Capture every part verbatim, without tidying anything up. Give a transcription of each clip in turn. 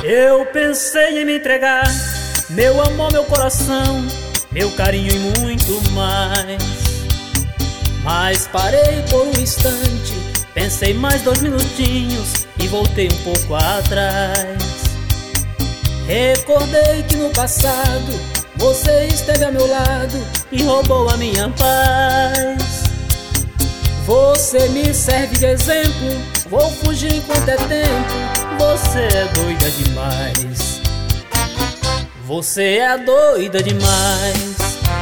Eu pensei em me entregar, meu amor, meu coração, meu carinho e muito mais. Mas parei por um instante, pensei mais dois minutinhos e voltei um pouco atrás. Recordei que no passado você esteve a meu lado e roubou a minha paz. Você me serve de exemplo, vou fugir enquanto é tempo. Você é doida demais. Você é doida demais.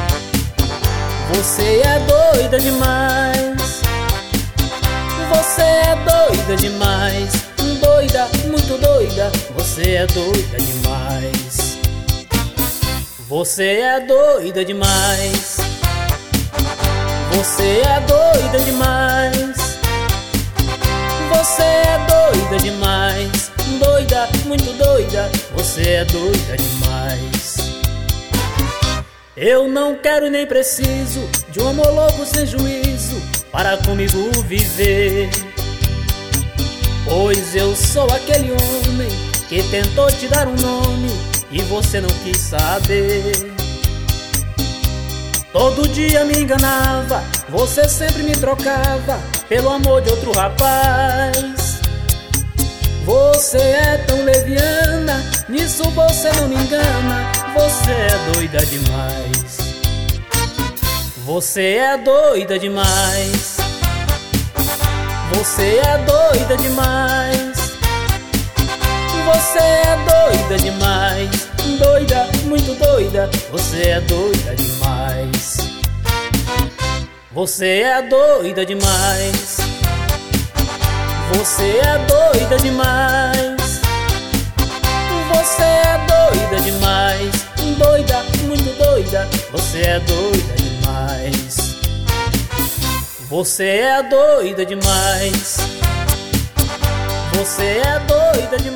Você é doida demais. Você é doida demais. Doida, muito doida. Você é doida demais. Você é doida demais. Você é doida demais. Você é doida demais. Doida, muito doida. Você é doida demais. Eu não quero nem preciso de um amor louco sem juízo para comigo viver. Pois eu sou aquele homem que tentou te dar um nome e você não quis saber. Todo dia me enganava, você sempre me trocava pelo amor de outro rapaz. Você é tão leviana, nisso você não me engana. Você é doida demais. Você é doida demais. Você é doida demais. Você é doida demais. Doida, muito doida. Você é doida demais. Você é doida demais. Você é doida demais. Você é doida demais. Doida, muito doida. Você é doida demais. Você é doida demais. Você é doida demais.